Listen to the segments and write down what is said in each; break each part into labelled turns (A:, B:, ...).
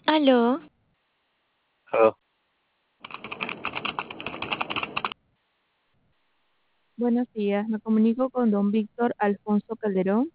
A: Aló,
B: Oh,
C: Buenos días, me comunico con don Víctor Alfonso Calderón.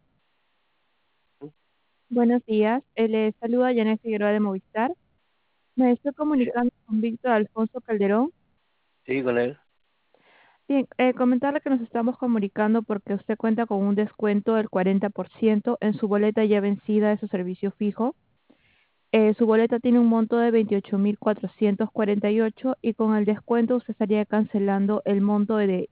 C: Buenos días, le saluda Janet Figueroa de Movistar. Me estoy
B: sí,
C: comunicando con Víctor Alfonso Calderón.
B: sí, con él.
C: Bien, comentarle que nos estamos comunicando porque usted cuenta con un descuento del 40% en su boleta ya vencida de su servicio fijo. Su boleta tiene un monto de 28.448 y con el descuento usted estaría cancelando el monto de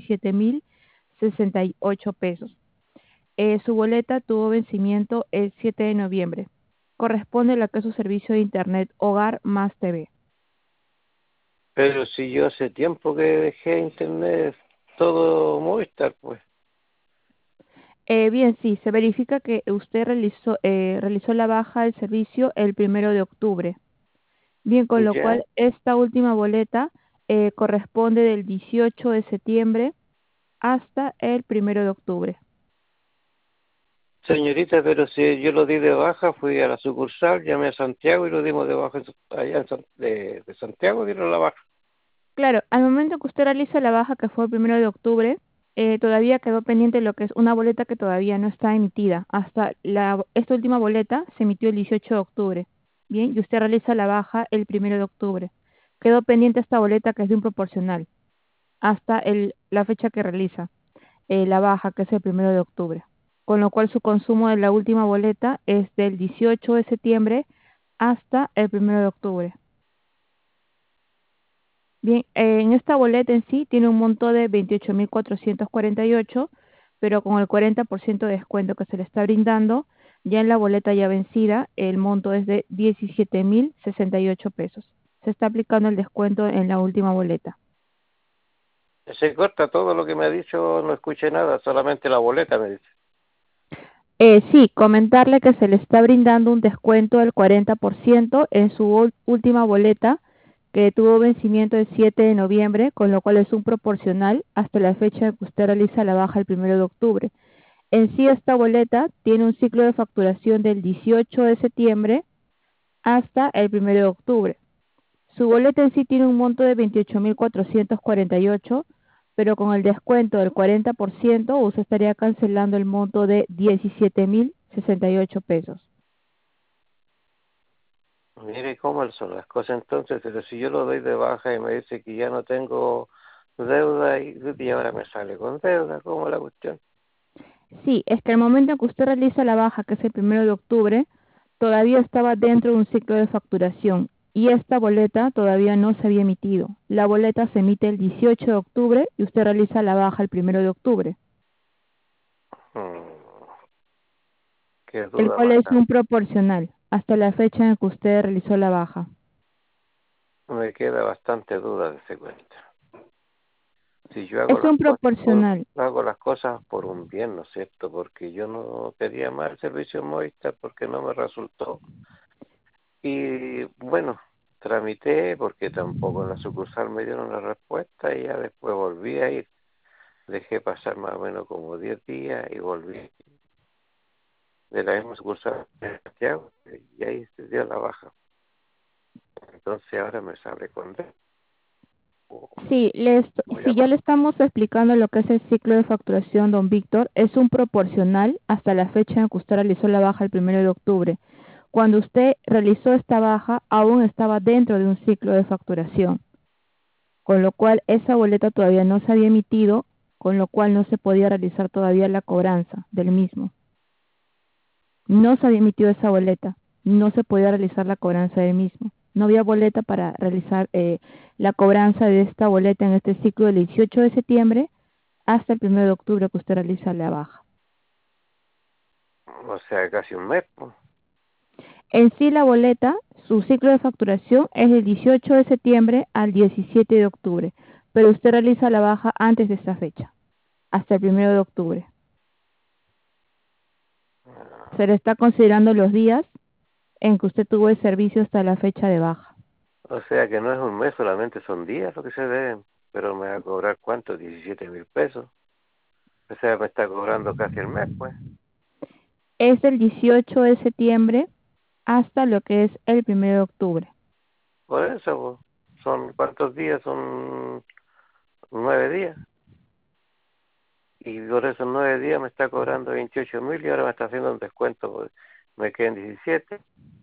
C: 17.068 pesos. Su boleta tuvo vencimiento el 7 de noviembre. Corresponde a la que es su servicio de Internet Hogar más TV.
B: Pero si yo hace tiempo que dejé internet todo Movistar, pues.
C: Bien, sí, se verifica que usted realizó la baja del servicio el 1 de octubre. Bien, con lo
B: Ya.
C: cual esta última boleta corresponde del 18 de septiembre hasta el 1 de octubre.
B: Señorita, pero si yo lo di de baja, fui a la sucursal, llamé a Santiago y lo dimos de baja allá de Santiago, dieron la baja.
C: Claro, al momento que usted realiza la baja, que fue el 1 de octubre, todavía quedó pendiente lo que es una boleta que todavía no está emitida. Esta última boleta se emitió el 18 de octubre. Bien, y usted realiza la baja el 1 de octubre. Quedó pendiente esta boleta que es de un proporcional hasta la fecha que realiza la baja, que es el 1 de octubre. Con lo cual su consumo de la última boleta es del 18 de septiembre hasta el 1 de octubre. Bien, en esta boleta en sí tiene un monto de 28.448, pero con el 40% de descuento que se le está brindando, ya en la boleta ya vencida, el monto es de 17.068 pesos. Se está aplicando el descuento en la última boleta.
B: Se corta todo lo que me ha dicho, no escuché nada, solamente la boleta me dice.
C: Sí, comentarle que se le está brindando un descuento del 40% en su última boleta que tuvo vencimiento el 7 de noviembre, con lo cual es un proporcional hasta la fecha en que usted realiza la baja el 1 de octubre. En sí, esta boleta tiene un ciclo de facturación del 18 de septiembre hasta el 1 de octubre. Su boleta en sí tiene un monto de 28.448, pero con el descuento del 40%, usted estaría cancelando el monto de 17.068 pesos.
B: Mire cómo son las cosas entonces, pero si yo lo doy de baja y me dice que ya no tengo deuda y ahora me sale con deuda, ¿cómo es la cuestión?
C: Sí, es que el momento en que usted realiza la baja, que es el 1 de octubre, todavía estaba dentro de un ciclo de facturación y esta boleta todavía no se había emitido. La boleta se emite el 18 de octubre y usted realiza la baja el 1 de octubre,
B: Hmm, qué
C: el
B: duda
C: cual
B: más
C: es
B: grande.
C: un proporcional hasta la fecha en que usted realizó la baja.
B: Me queda bastante duda de ese cuento. Si yo hago
C: Es
B: las
C: un
B: cosas
C: proporcional.
B: hago las cosas por un bien, ¿no es cierto? Porque yo no quería más el servicio Movistar porque no me resultó. Y bueno, tramité porque tampoco en la sucursal me dieron la respuesta y ya después volví a ir. Dejé pasar más o menos como 10 días y volví de la misma sucursal de Santiago y ahí se dio la baja. Entonces ahora me sale con
C: Sí,
B: voy a
C: si ya le estamos explicando lo que es el ciclo de facturación, don Víctor, es un proporcional hasta la fecha en que usted realizó la baja el 1 de octubre. Cuando usted realizó esta baja, aún estaba dentro de un ciclo de facturación, con lo cual esa boleta todavía no se había emitido, con lo cual no se podía realizar todavía la cobranza del mismo. No se había emitido esa boleta, no se podía realizar la cobranza del mismo. No había boleta para realizar la cobranza de esta boleta en este ciclo del 18 de septiembre hasta el 1 de octubre que usted realiza la baja.
B: o sea, casi un mes, pues.
C: En sí la boleta, su ciclo de facturación es del 18 de septiembre al 17 de octubre, pero usted realiza la baja antes de esa fecha, hasta el 1 de octubre. Se le está considerando los días en que usted tuvo el servicio hasta la fecha de baja.
B: O sea que no es un mes, solamente son días lo que se deben, pero me va a cobrar ¿cuánto? 17.000 pesos. O sea, me está cobrando casi el mes, pues.
C: Es del 18 de septiembre hasta lo que es el 1 de octubre.
B: Por eso, po, son ¿cuántos días? Son 9 días. Y por esos 9 días me está cobrando 28.000 y ahora me está haciendo un descuento, pues, me quedan 17.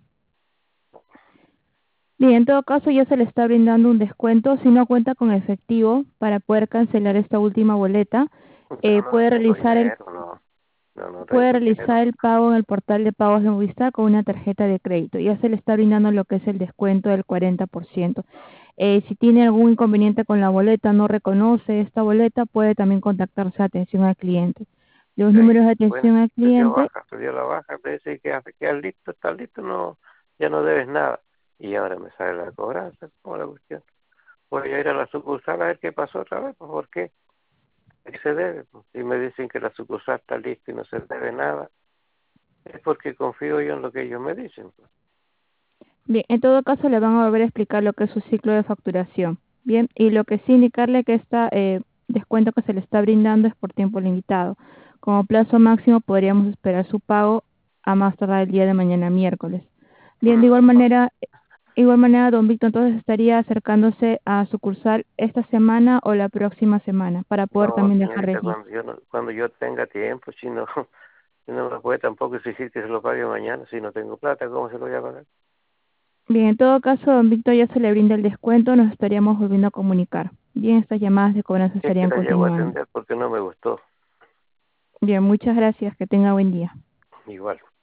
C: Bien, en todo caso ya se le está brindando un descuento si no cuenta con efectivo para poder cancelar esta última boleta.
B: Pero no
C: Puede
B: tengo
C: realizar el
B: dinero, no
C: puede
B: tengo dinero.
C: realizar el pago en el portal de pagos de Movistar con una tarjeta de crédito. Ya se le está brindando lo que es el descuento del 40%. Si tiene algún inconveniente con la boleta, no reconoce esta boleta, puede también contactarse a atención al cliente. Los
B: Ahí,
C: números de
B: bueno,
C: atención al cliente
B: se dio la baja, me dice que quedas listo, estás listo, no, ya no debes nada. Y ahora me sale la cobranza, como la cuestión. Voy a ir a la sucursal a ver qué pasó otra vez, pues, ¿por qué? ¿Qué se debe? Pues, si me dicen que la sucursal está lista y no se debe nada, es porque confío yo en lo que ellos me dicen, pues.
C: Bien, en todo caso le van a volver a explicar lo que es su ciclo de facturación. Bien, y lo que sí indicarle que este descuento que se le está brindando es por tiempo limitado. Como plazo máximo podríamos esperar su pago a más tardar el día de mañana miércoles. Bien,
B: Mm,
C: igual manera, don Víctor, entonces estaría acercándose a sucursal esta semana o la próxima semana para poder
B: No,
C: también dejar
B: señorita,
C: registro.
B: cuando yo tenga tiempo, si no, si no me puede tampoco exigir que se lo pague mañana, si no tengo plata, ¿cómo se lo voy a pagar?
C: Bien, en todo caso, don Víctor ya se le brinda el descuento, nos estaríamos volviendo a comunicar. Bien, estas llamadas de cobranza
B: Es que
C: estarían
B: la llevo a
C: continuando.
B: atender porque no me gustó.
C: Bien, muchas gracias. Que tenga buen día.
B: Igual.